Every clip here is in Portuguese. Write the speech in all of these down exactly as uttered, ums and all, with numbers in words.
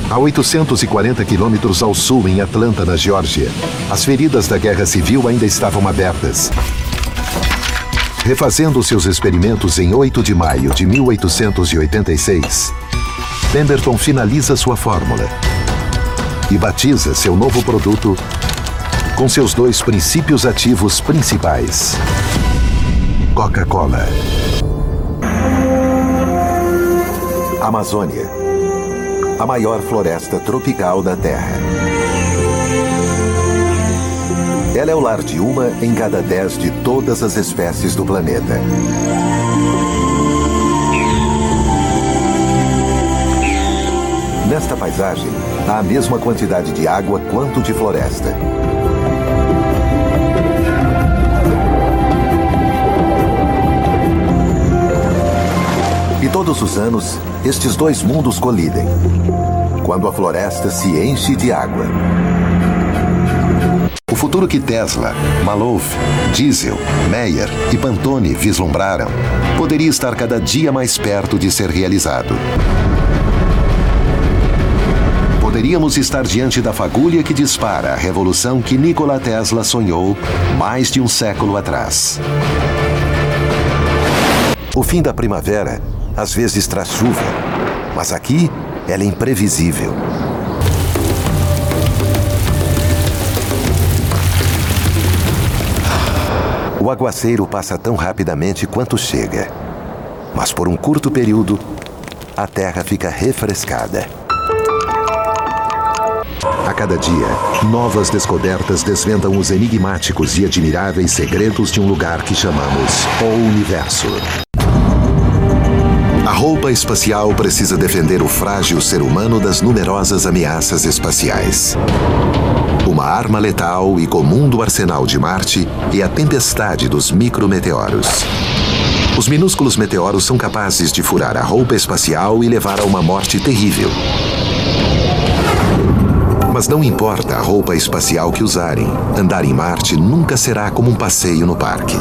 A oitocentos e quarenta quilômetros ao sul, em Atlanta, na Geórgia, as feridas da Guerra Civil ainda estavam abertas. Refazendo seus experimentos em oito de maio de mil oitocentos e oitenta e seis, Pemberton finaliza sua fórmula e batiza seu novo produto com seus dois princípios ativos principais: Coca-Cola. Amazônia, a maior floresta tropical da Terra. Ela é o lar de uma em cada dez de todas as espécies do planeta. Nesta paisagem, há a mesma quantidade de água quanto de floresta. E todos os anos, estes dois mundos colidem, quando a floresta se enche de água. O futuro que Tesla, Maloof, Diesel, Meyer e Pantone vislumbraram poderia estar cada dia mais perto de ser realizado. Poderíamos estar diante da fagulha que dispara a revolução que Nikola Tesla sonhou mais de um século atrás. O fim da primavera às vezes traz chuva, mas aqui ela é imprevisível. O aguaceiro passa tão rapidamente quanto chega, mas por um curto período, a terra fica refrescada. A cada dia, novas descobertas desvendam os enigmáticos e admiráveis segredos de um lugar que chamamos o Universo. A roupa espacial precisa defender o frágil ser humano das numerosas ameaças espaciais. Uma arma letal e comum do arsenal de Marte é a tempestade dos micrometeoros. Os minúsculos meteoros são capazes de furar a roupa espacial e levar a uma morte terrível. Mas não importa a roupa espacial que usarem, andar em Marte nunca será como um passeio no parque.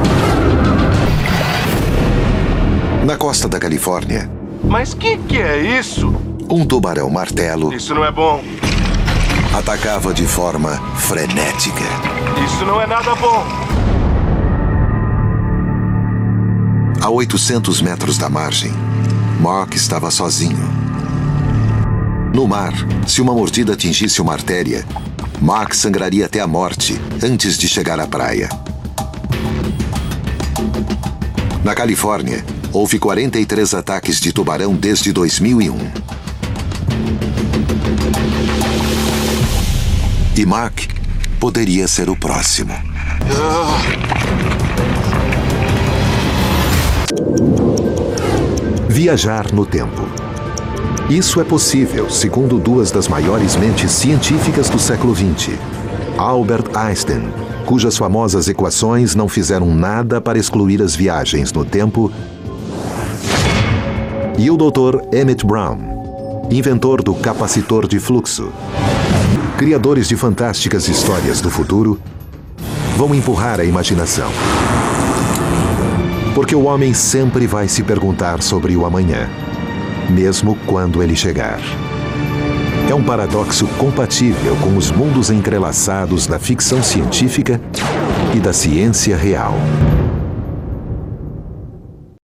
Na costa da Califórnia... Mas que que é isso? Um tubarão martelo... Isso não é bom. Atacava de forma frenética. Isso não é nada bom. A oitocentos metros da margem, Mark estava sozinho. No mar, se uma mordida atingisse uma artéria, Mark sangraria até a morte antes de chegar à praia. Na Califórnia, houve quarenta e três ataques de tubarão desde dois mil e um. E Mark poderia ser o próximo. Viajar no tempo. Isso é possível, segundo duas das maiores mentes científicas do século vinte. Albert Einstein, cujas famosas equações não fizeram nada para excluir as viagens no tempo, e o doutor Emmett Brown, inventor do capacitor de fluxo. Criadores de fantásticas histórias do futuro, vão empurrar a imaginação. Porque o homem sempre vai se perguntar sobre o amanhã, mesmo quando ele chegar. É um paradoxo compatível com os mundos entrelaçados da ficção científica e da ciência real.